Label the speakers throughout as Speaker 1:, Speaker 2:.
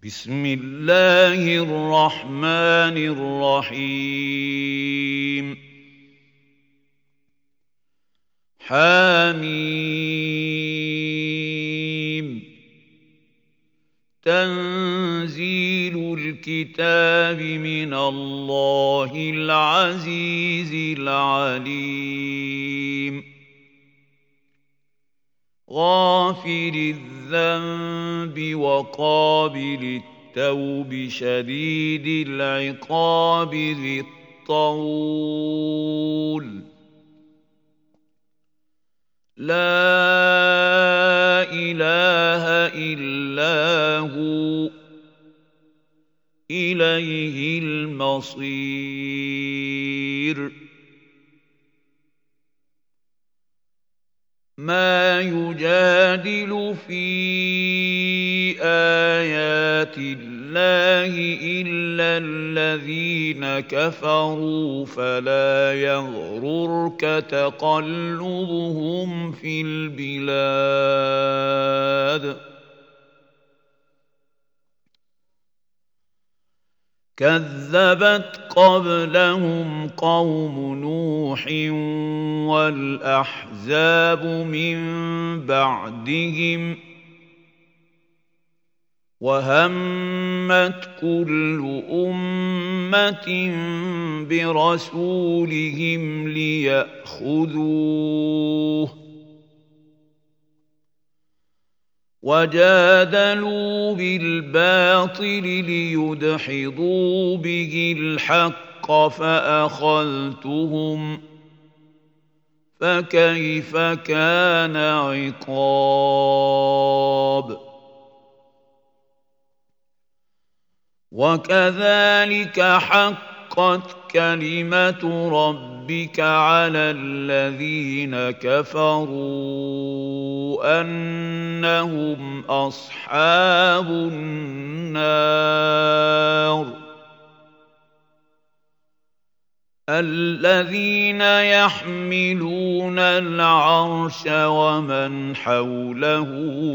Speaker 1: بسم الله الرحمن الرحيم حميم تنزيل الكتاب من الله العزيز العليم غافر الذنب وقابل التوب شديد العقاب ذي الطول لا إله إلا هو إليه المصير ما يجادل في آيات الله إلا الذين كفروا فلا يغررك تقلبهم في البلاد كذبت قبلهم قوم نوح والأحزاب من بعدهم وهمت كل أمة برسولهم ليأخذوه وجادلوا بالباطل ليدحضوا به الحق فأخذتهم فكيف كان عقاب وكذلك حقت كلمة ربك على الذين كفروا أنهم أصحاب النار الذين يحملون العرش ومن حوله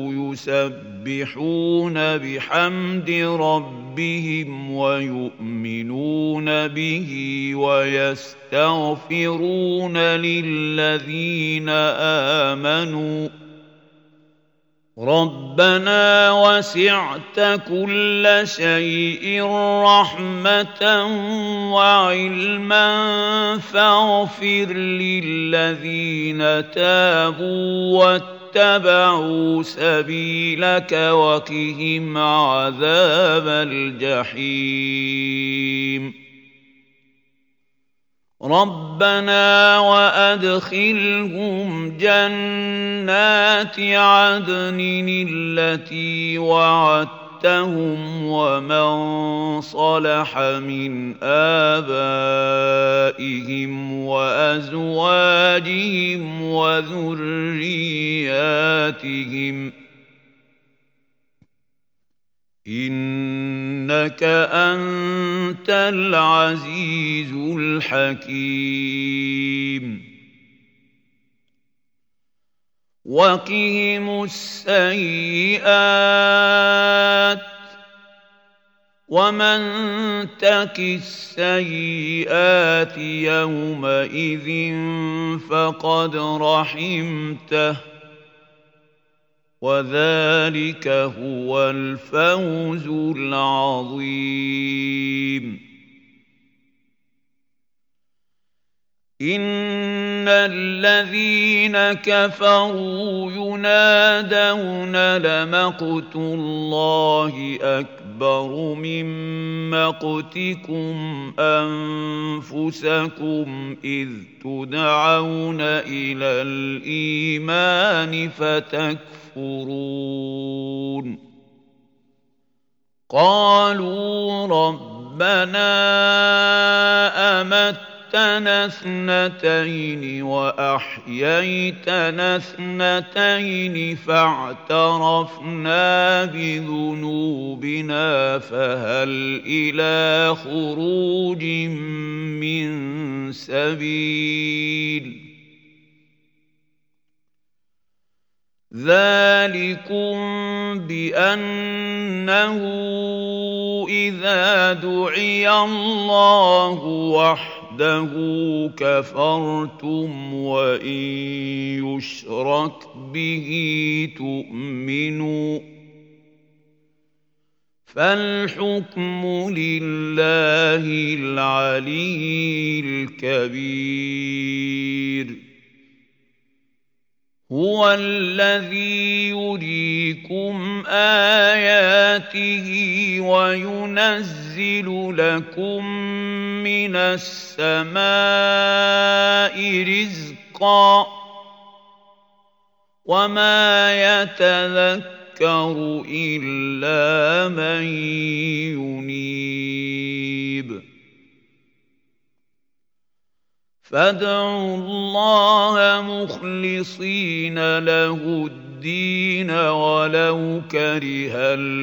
Speaker 1: يسبحون بحمد ربهم ويؤمنون به ويستغفرون للذين آمنوا ربنا وسعت كل شيء رحمة وعلما فاغفر للذين تابوا واتبعوا سبيلك وقهم عذاب الجحيم ربنا وأدخلهم جنات عدن التي وعدتهم ومن صلح من آبائهم وأزواجهم وذرياتهم إنك أنت العزيز الحكيم وقهم السيئات ومن تك السيئات يومئذ فقد رحمته وذلك هو الفوز العظيم إن الذين كفروا ينادون لمقت الله أكبر من مقتكم أنفسكم إذ تدعون إلى الإيمان فتكفرون قالوا ربنا أمتنا اثنتين وأحييتنا اثنتين فاعترفنا بذنوبنا فهل إلى خروج من سبيل ذلكم بأنه إذا دعي الله وحده كفرتم وإن يشرك به تؤمنوا فالحكم لله العلي الكبير هو الذي يريكم آياته وينزل لكم من السماء رزقا وما يتذكر إلا من ينيب فادعوا الله مخلصين له الدين ولو كره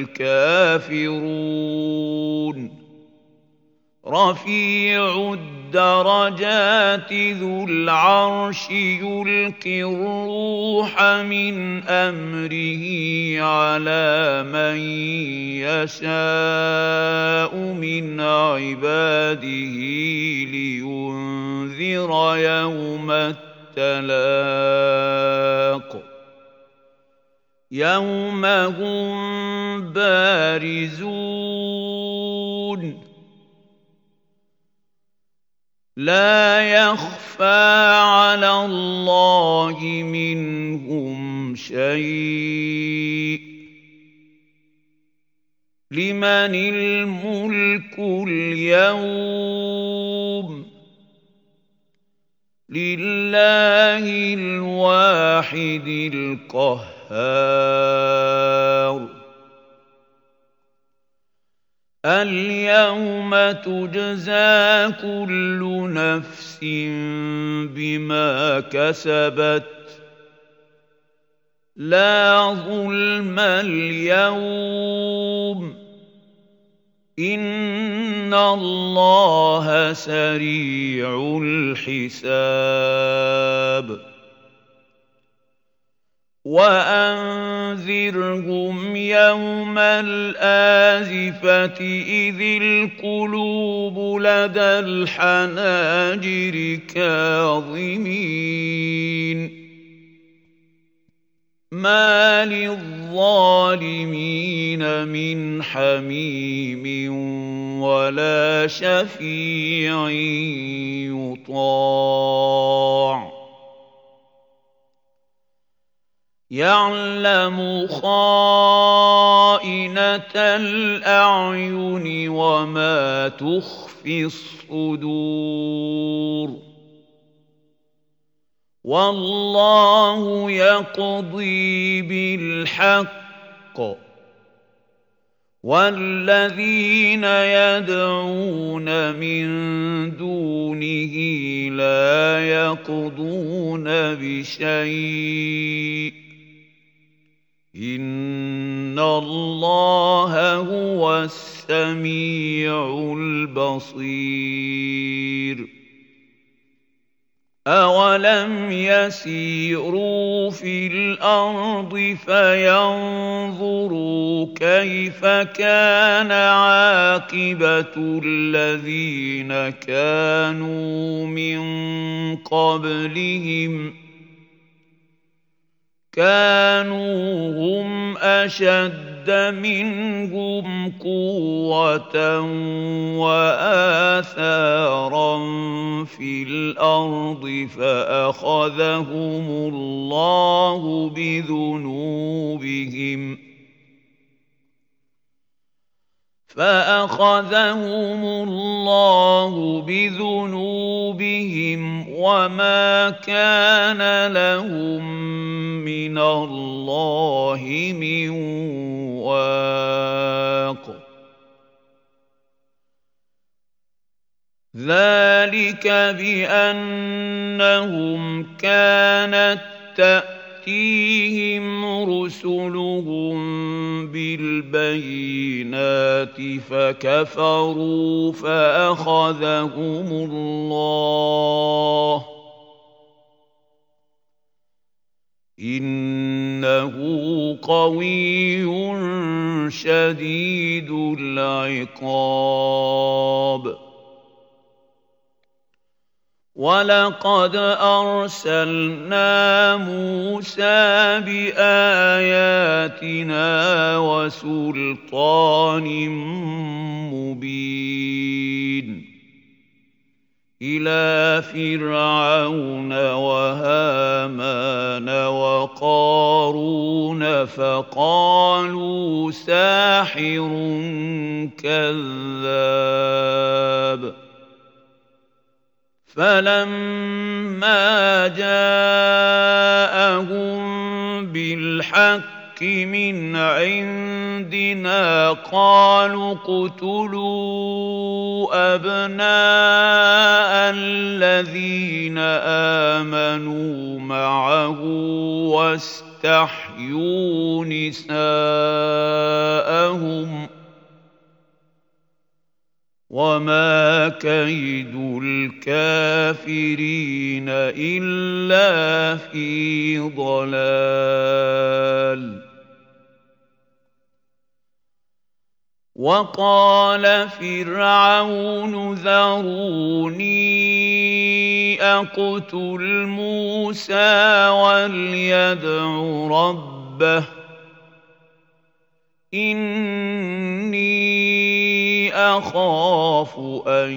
Speaker 1: الكافرون رفيع الدرجات ذو العرش يلقي الروح من أمره على من يشاء من عباده لينذر يوم التلاق يوم هم بارزون لا يخفى على الله منهم شيء لمن الملك اليوم لله الواحد القهار اليوم تجزى كل نفس بما كسبت لا ظلم اليوم إن الله سريع الحساب وأنذرهم يوم الآزفة إذ القلوب لدى الحناجر كاظمين ما للظالمين من حميم ولا شفيع يطاع يعلم خائنة الأعين وما تخفي الصدور والله يقضي بالحق والذين يدعون من دونه لا يقضون بشيء إن الله هو السميع البصير أولم يسيروا في الأرض فينظروا كيف كان عاقبة الذين كانوا من قبلهم كانوا هم أشد منهم قوة وآثارا في الأرض فأخذهم الله بذنوبهم وما كان لهم من الله من واق ذلك بأنهم كانت تأتيهم رسلهم بالبينات فكفروا فأخذهم الله إنه قوي شديد العقاب ولقد أرسلنا موسى بآياتنا وسلطان مبين إلى فرعون وهامان وقارون فقالوا ساحر كذاب فلما جاءهم بالحق من عندنا قالوا اقتلوا أبناء الذين آمنوا معه واستحيوا نساءهم وما كيد الكافرين إلا في ضلال وقال فرعون ذروني أقتل موسى وليدع ربه إني أخاف أن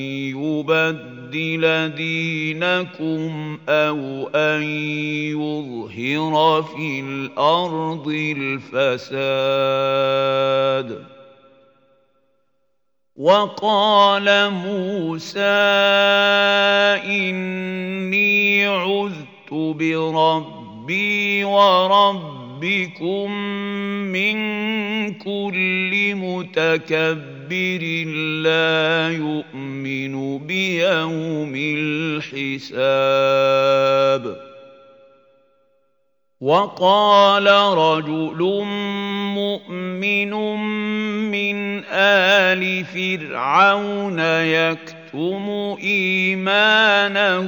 Speaker 1: يبدل دينكم أو أن يظهر في الأرض الفساد وقال موسى إني عذت بربي وربكم من كل متكبر لا يؤمن بيوم الحساب وقال رجل مؤمن من آل فرعون يكتم إيمانه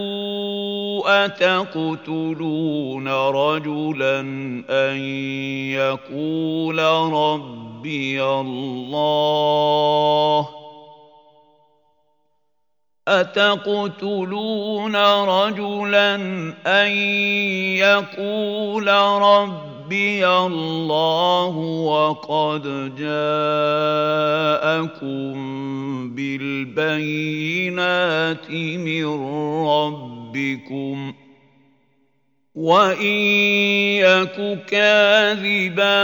Speaker 1: أتقتلون رجلا أن يقول ربي الله أتقتلون رجلا أن يقول ربي الله وقد جاءكم بالبينات من ربكم وإن يك كاذبا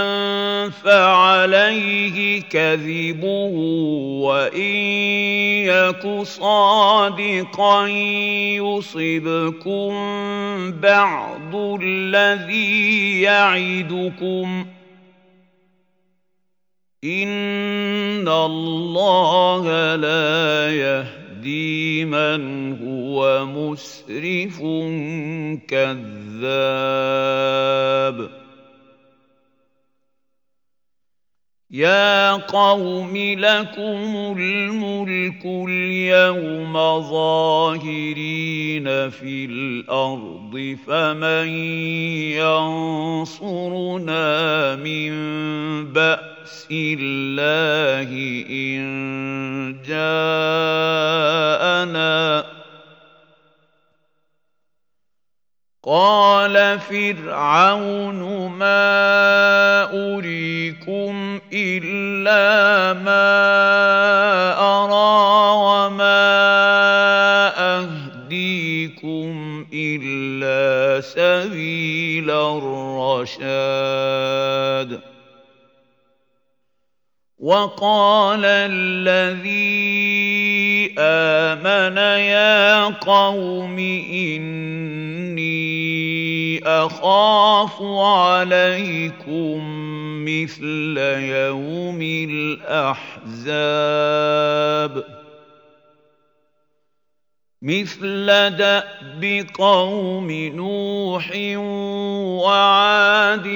Speaker 1: فعليه كذبه وإن يك صادقا يصبكم بعض الذي يعدكم إن الله لا يهدي من هو مسرف كذاب يا قوم لكم الملك اليوم ظاهرين في الأرض فمن ينصرنا من بأس الله إن جاءنا قال فرعون ما أريكم إلا ما أرى وما أهديكم إلا سبيل الرشاد وقال الذي آمن يا قوم إني أخاف عليكم مثل يوم الأحزاب مثل دأب قوم نوح وعاد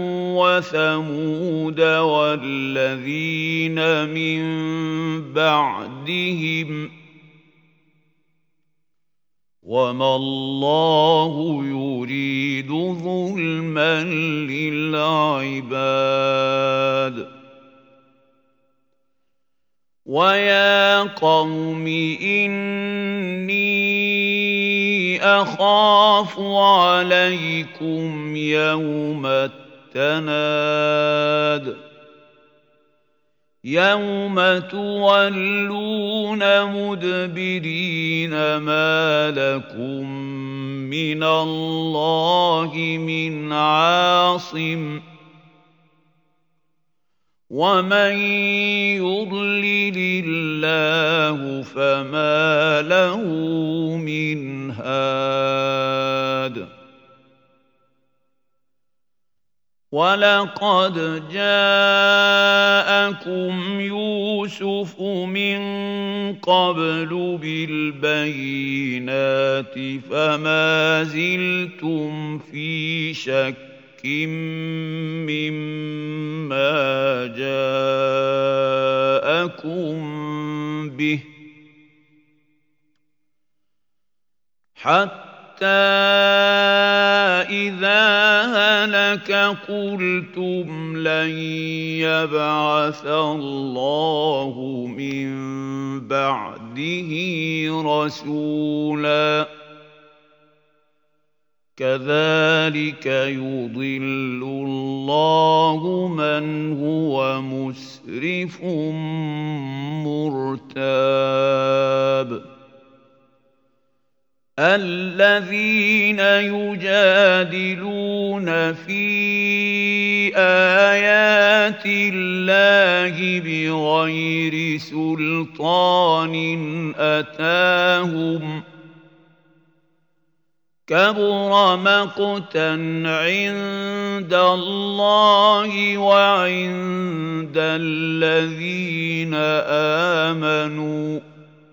Speaker 1: وثمود والذين من بعدهم وما الله يريد ظلما للعباد ويا قوم إني أخاف عليكم يوم التناد يوم تولون مدبرين ما لكم من الله من عاصم ومن يضلل الله فما له من هاد ولقد جاءكم يوسف من قبل بالبينات فما زلتم في شك مما جاءكم به حتى إذا هلك قلتم لن يبعث الله من بعده رسولا كذلك يضل الله من هو مسرف مرتاب الذين يجادلون في آيات الله بغير سلطان أتاهم كبر مقتا عند الله وعند الذين آمنوا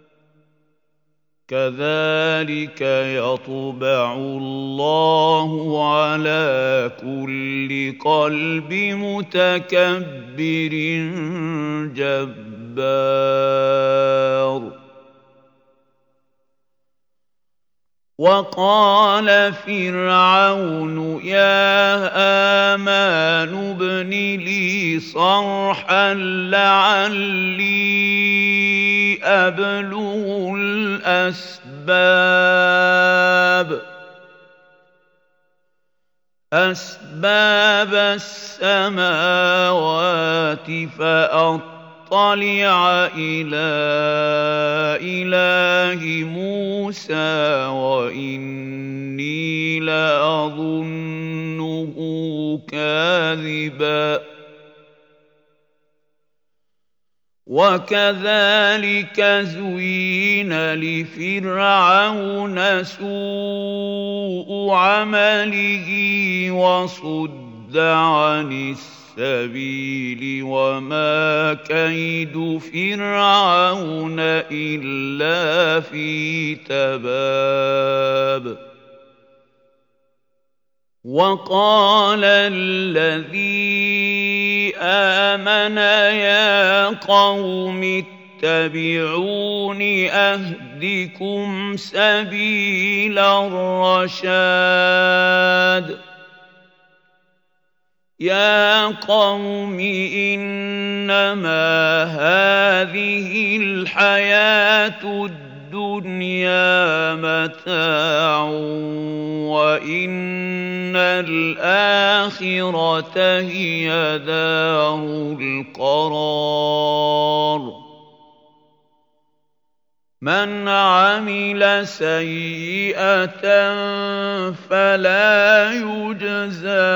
Speaker 1: كذلك يطبع الله على كل قلب متكبر جبار وقال فرعون يا آمان ابن لي صرحا لعلي أبلغ أسباب السماوات فأطلع إلى إله موسى وإني لأظنه كاذبا وكذلك زين لفرعون سوء عمله وصد عن السبيل وما كيد فرعون إلا في تباب وقال الذي آمن يا قوم اتبعون أهدكم سبيل الرشاد يا قوم إنما هذه الحياة الدنيا متاع وإن الآخرة هي دار القرار من عمل سيئة فلا يجزى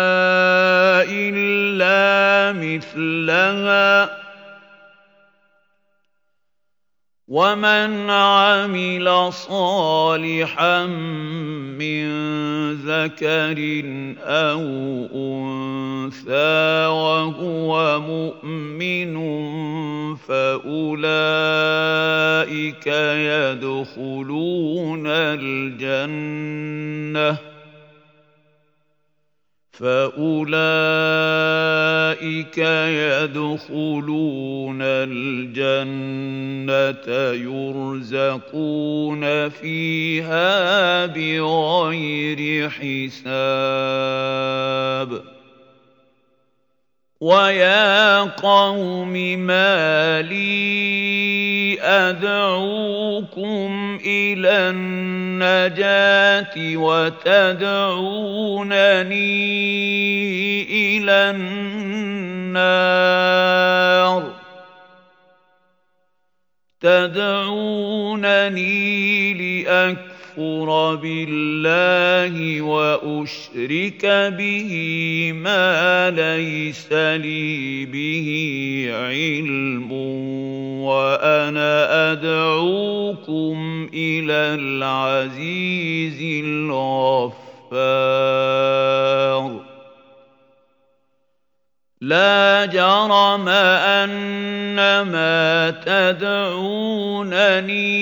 Speaker 1: إلا مثلها ومن عمل صالحا من ذكر أو أنثى وهو مؤمن فأولئك يدخلون الجنة فأولئك يدخلون الجنة يرزقون فيها بغير حساب ويا قوم ما لي أدعوكم إلى النجاة وتدعونني إلى النار تدعونني لأكفر بالله وأشرك به ما ليس لي به علم وأنا أدعوكم إلى العزيز الغفار لا جرم أن ما تدعونني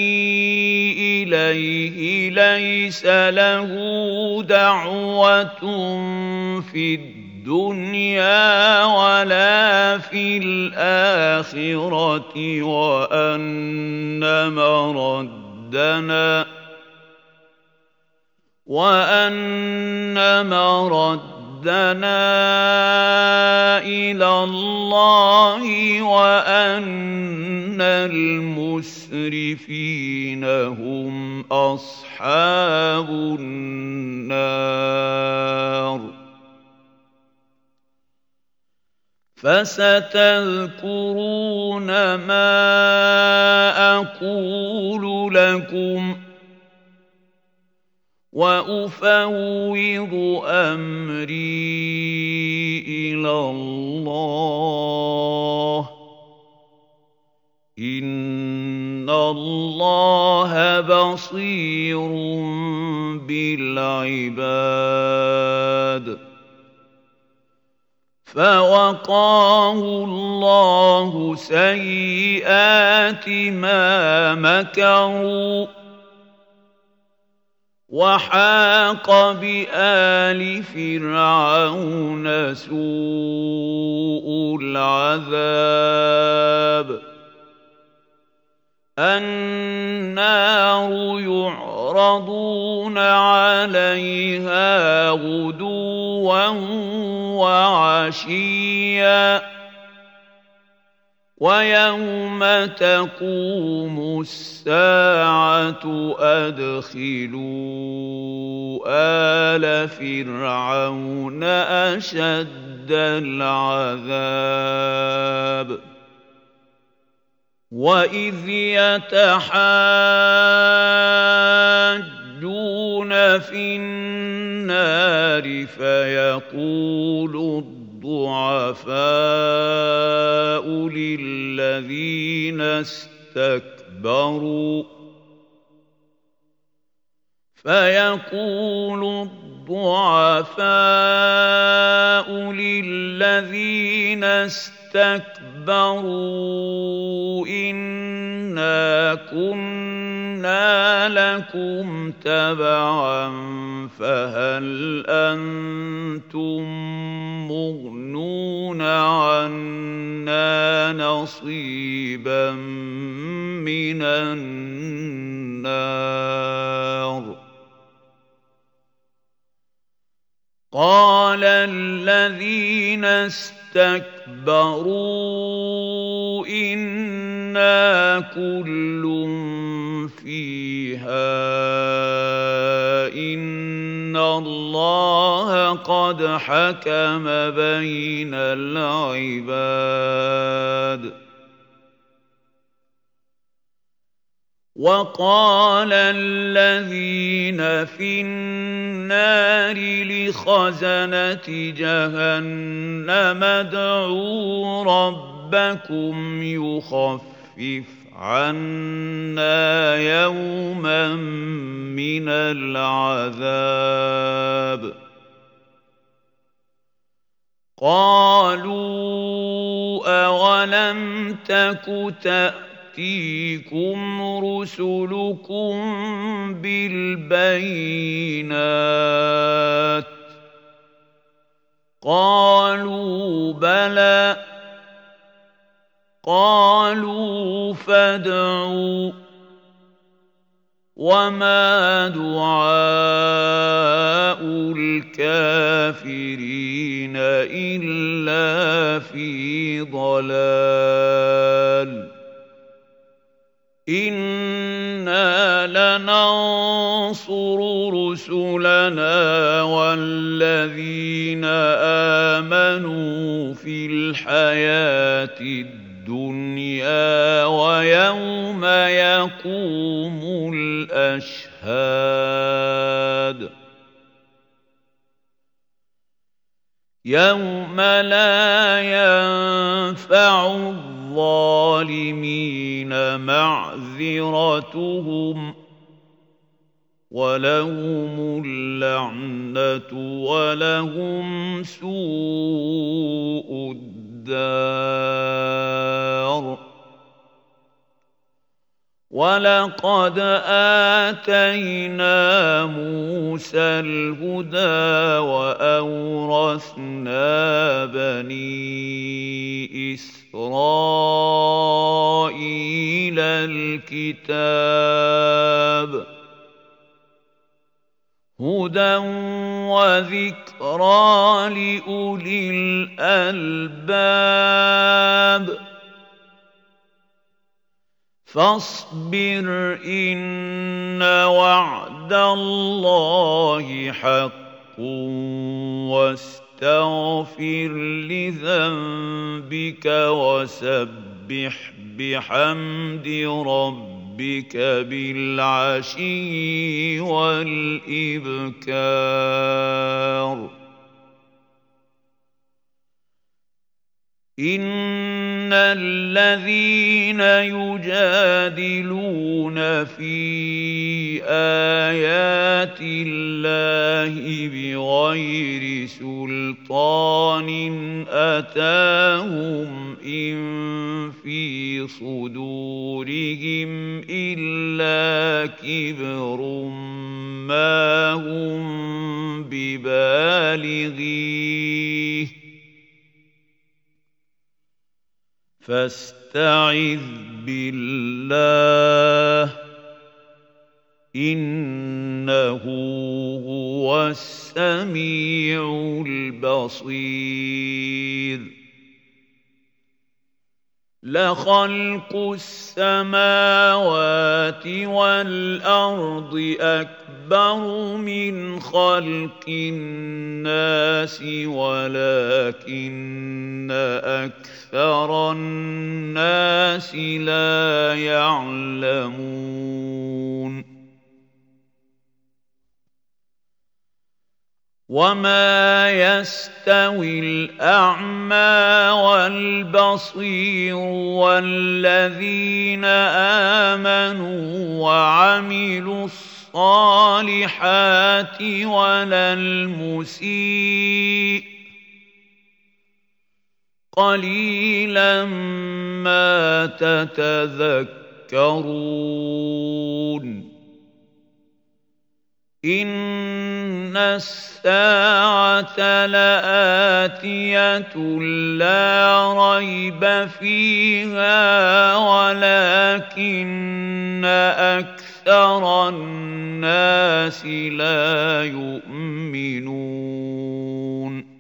Speaker 1: إليه ليس له دعوة في الدنيا ولا في الآخرة وأن مردنا إلى الله وأن المسرفين هم أصحاب النار فستذكرون ما أقول لكم وأفوض أمري إلى الله إن الله بصير بالعباد فوقاه الله سيئات ما مكروا وحاق بآل فرعون سوء العذاب النار يعرضون عليها غدوا وعشيا ويوم تقوم الساعة أدخلوا آل فرعون أشد العذاب وإذ يتحاجون في النار فيقول الضعفاء للذين اسْتَكْبَرُوا إِنَّا كُنَّا لَكُمْ تَبَعًا فَهَلْ أَنتُم مُّغْنُونَ عَنَّا نَصِيبًا مِّنَ النَّارِ قَالَ الَّذِينَ اسْتَكْبَرُوا إِنَّا كُلٌّ فِيهَا إِنَّ اللَّهَ قَدْ حَكَمَ بَيْنَ الْعِبَادِ وَقَالَ الَّذِينَ فِي النَّارِ لِخَزَنَةِ جَهَنَّمَ ادْعُوا رَبَّكُمْ يُخَفِّفْ عَنَّا يَوْمًا مِّنَ الْعَذَابِ قَالُوا أَوَلَمْ تَكُ تَأْتِيكُمْ رُسُلُكُم بِالْبَيِّنَاتِ قالوا بلى قالوا فادعوا وما دعاء الكافرين إلا في ضلال إنا لننصر رسلنا والذين آمنوا في الحياة الدنيا ويوم يقوم الأشهاد يوم لا ينفع الظالمين معذرتهم ولهم اللعنة ولهم سوء الدار ولقد آتينا موسى الهدى وأورثنا بني إسرائيل الكتاب هدى وذكرى لأولي الألباب فاصبر إن وعد الله حق واستغفر لذنبك وسبح بحمد ربك بالعشي والإبكار إن الذين يجادلون في آيات الله بغير سلطان أتاهم إن في صدورهم إلا كبر ما هم ببالغيه فاستعذ بالله إنه هو السميع البصير لخلق السماوات والأرض أكبر من خلق الناس ولكن أكثر الناس لا يعلمون وما يستوي الأعمى والبصير والذين آمنوا وعملوا الصالحات ولا المسيء قليلا ما تتذكرون إن الساعة لآتية لا ريب فيها ولكن أكثر الناس لا يؤمنون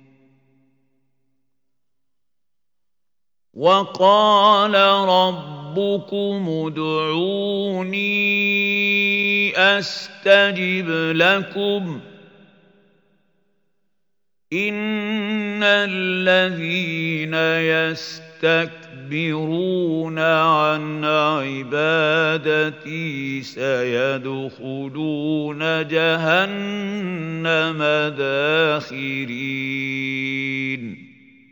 Speaker 1: وقال ربكم ادعوني أستجب لكم إن الذين يستكبرون عن عبادتي سيدخلون جهنم داخرين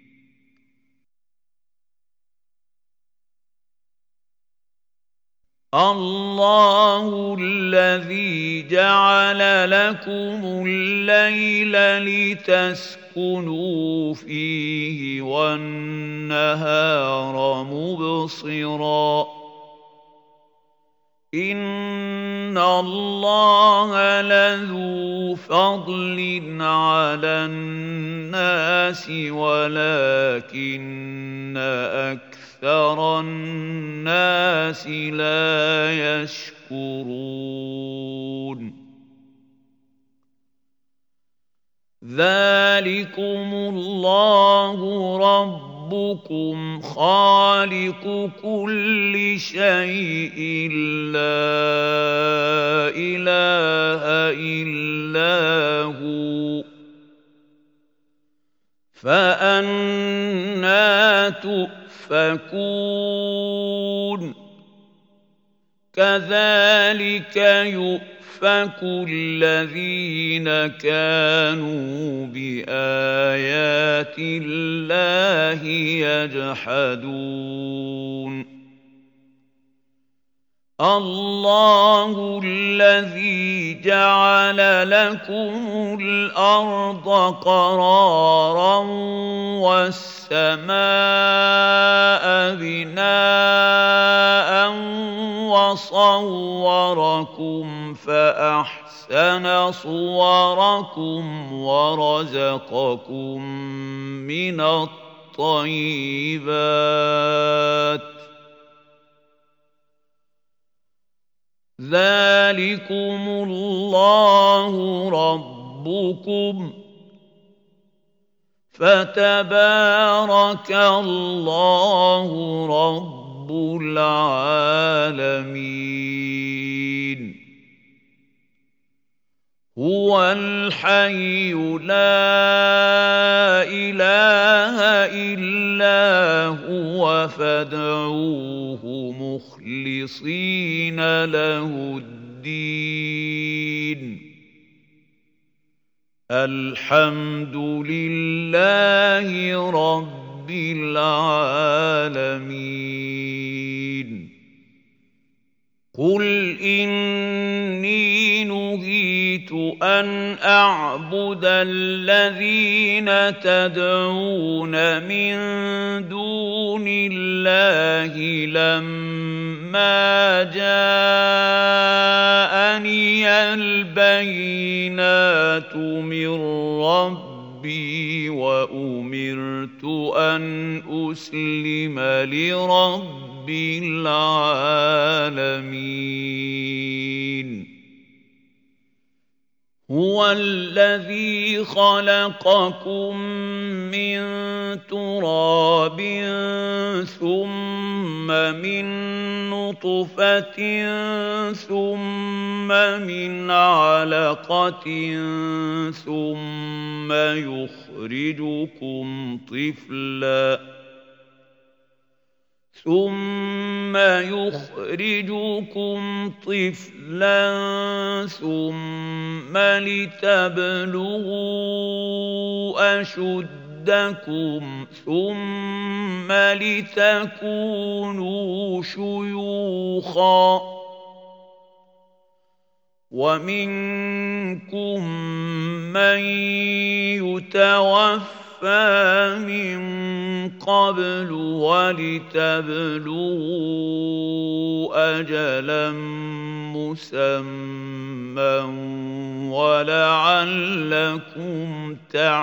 Speaker 1: الله الذي جعل لكم الليل لتسكنوا فيه والنهار مبصرا إِنَّ اللَّهَ لَذُو فَضْلٍ عَلَى النَّاسِ وَلَكِنَّ أَكْثَرَ النَّاسِ لَا يَشْكُرُونَ ذَلِكُمُ اللَّهُ رَبُّكُمْ خَالِقُ كُلِّ شَيْءٍ لَا إِلَٰهَ إِلَّا هُوَ فَأَنَّىٰ تُؤْفَكُونَ كَذَٰلِكَ يُؤْفَكُ الَّذِينَ كَانُوا بِآيَاتِ اللَّهِ يَجْحَدُونَ اللَّهُ الَّذِي جَعَلَ لَكُمُ الْأَرْضَ قَرَارًا وَالسَّمَاءَ بِنَاءً وَصَوَّرَكُمْ فَأَحْسَنَ صُوَرَكُمْ وَرَزَقَكُم مِّنَ الطَّيِّبَاتِ ذَلِكُمُ اللَّهُ رَبُّكُمْ فَتَبَارَكَ اللَّهُ رَبُّ الْعَالَمِينَ هُوَ الْحَيُّ لَا إِلَٰهَ إِلَّا هُوَ فَادْعُوهُ مُخْلِصِينَ لَهُ الدِّينَ الْحَمْدُ لِلَّهِ رَبِّ الْعَالَمِينَ قُلْ إِنِّي نُهِيتُ أَنْ أَعْبُدَ الَّذِينَ تَدْعُونَ مِن دُونِ اللَّهِ لَمَّا جَاءَنِيَ الْبَيِّنَاتُ مِن رَّبِّي وَأُمِرْتُ أَنْ أُسْلِمَ لِرَبِّ الْعَالَمِينَ هُوَ الَّذِي خَلَقَكُم مِّن تُرَابٍ ثُمَّ مِن نُّطْفَةٍ ثُمَّ مِنْ عَلَقَةٍ ثُمَّ يُخْرِجُكُمْ طِفْلًا ثُمَّ لِتَبْلُغُوا أَشُدَّكُمْ ثُمَّ لِتَكُونُوا شُيُوخًا وَمِنكُم مَّن يُتَوَفَّىٰ مِن قَبْلُ وَلِتَبْلُغُوا أَجَلًا مُّسَمًّى وَلَعَلَّكُمْ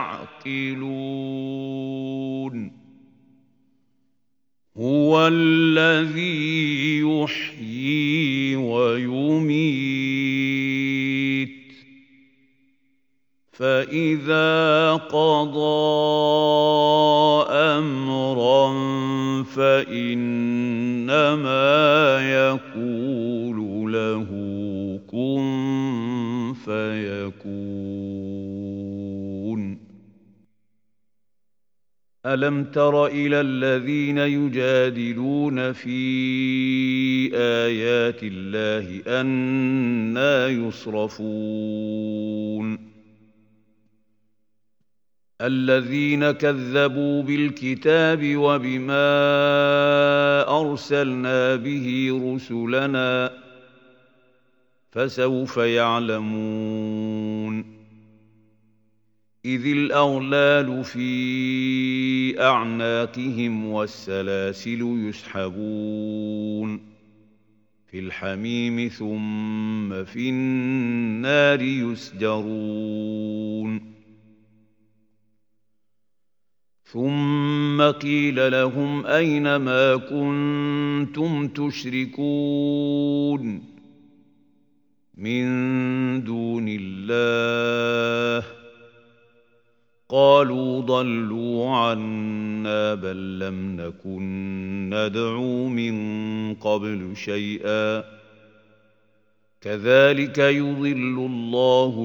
Speaker 1: تَعْقِلُونَ هُوَ الَّذِي يُحْيِي وَيُمِيتُ فَإِذَا قَضَىٰ أَمْرًا فَإِنَّمَا يَقُولُ لَهُ كُن فَيَكُونُ أَلَمْ تَرَ إِلَى الَّذِينَ يُجَادِلُونَ فِي آيَاتِ اللَّهِ أَنَّىٰ يُصْرَفُونَ الَّذِينَ كَذَّبُوا بِالْكِتَابِ وَبِمَا أَرْسَلْنَا بِهِ رُسُلَنَا فَسَوْفَ يَعْلَمُونَ إِذِ الْأَغْلَالُ فِي أَعْنَاقِهِمْ وَالسَّلَاسِلُ يُسْحَبُونَ في الحميم ثم في النار يسجرون ثم قيل لهم أين ما كنتم تشركون من دون الله قالوا ضلوا عنا بل لم نكن ندعو من قبل شيئا كذلك يضل الله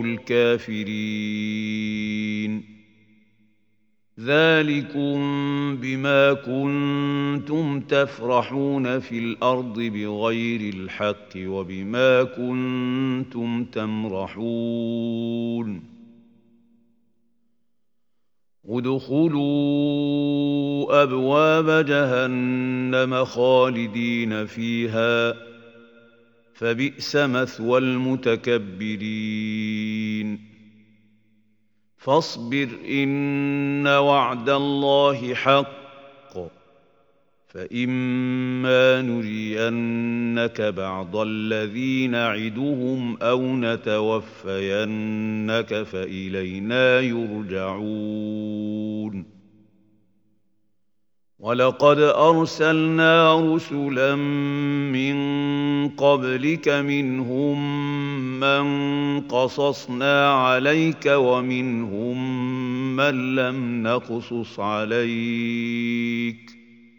Speaker 1: الكافرين ذلكم بما كنتم تفرحون في الأرض بغير الحق وبما كنتم تمرحون ادخلوا أبواب جهنم خالدين فيها فبئس مثوى المتكبرين فاصبر إن وعد الله حق فإما نرينك بعض الذي نعدهم أو نتوفينك فإلينا يرجعون ولقد أرسلنا رسلا من قبلك منهم من قصصنا عليك ومنهم من لم نقصص عليك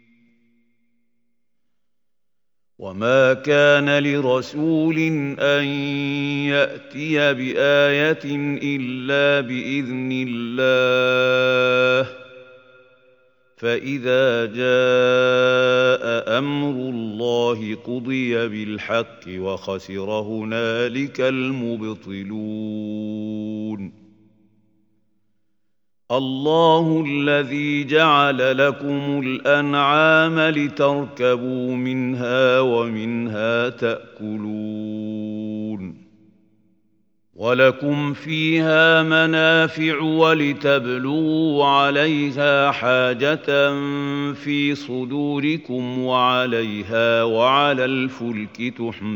Speaker 1: وما كان لرسول أن يأتي بآية إلا بإذن الله فإذا جاء أمر الله قضي بالحق وخسر هنالك المبطلون الله الذي جعل لكم الأنعام لتركبوا منها ومنها تأكلون ولكم فيها منافع ولتبلغوا عليها حاجة في صدوركم وعليها وعلى الفلك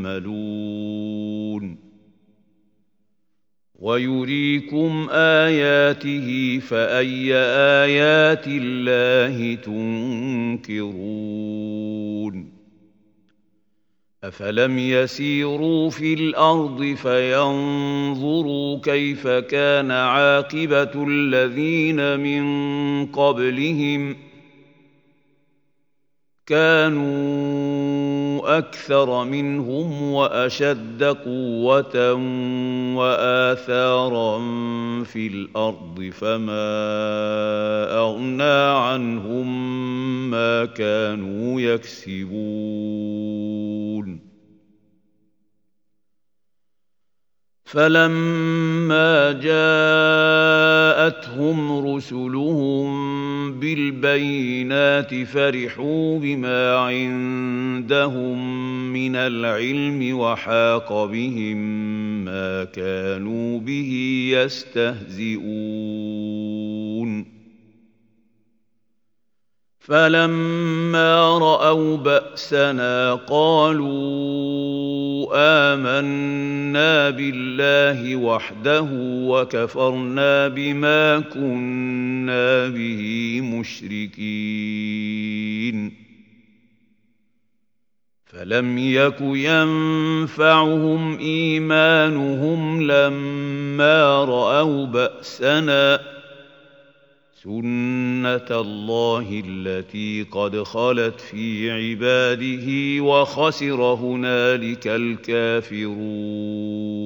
Speaker 1: تحملون ويريكم آياته فأي آيات الله تنكرون أفلم يسيروا في الأرض فينظروا كيف كان عاقبة الذين من قبلهم كانوا أكثر منهم وأشد قوة وآثارا في الأرض فما أغنى عنهم ما كانوا يكسبون فلما جاءتهم رسلهم بالبينات فرحوا بما عندهم من العلم وحاق بهم ما كانوا به يستهزئون فلما رأوا بأسنا قالوا آمنا بالله وحده وكفرنا بما كنا به مشركين فلم يك ينفعهم إيمانهم لما رأوا بأسنا سنة الله التي قد خلت في عباده وخسر هنالك الكافرون